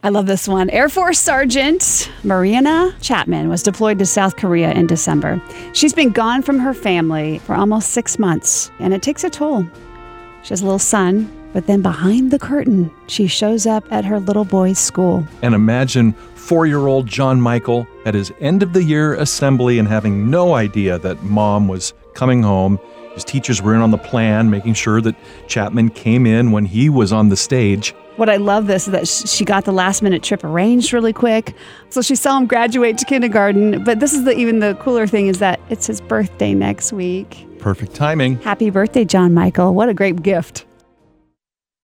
I love this one. Air Force Sergeant Marina Chapman was deployed to South Korea in December. She's been gone from her family for almost 6 months, and it takes a toll. She has a little son, but then behind the curtain, she shows up at her little boy's school. And imagine 4-year-old John Michael at his end-of-the-year assembly and having no idea that Mom was coming home. His teachers were in on the plan, making sure that Chapman came in when he was on the stage. What I love this is that she got the last-minute trip arranged really quick. So she saw him graduate to kindergarten. But this is even the cooler thing is that it's his birthday next week. Perfect timing. Happy birthday, John Michael. What a great gift.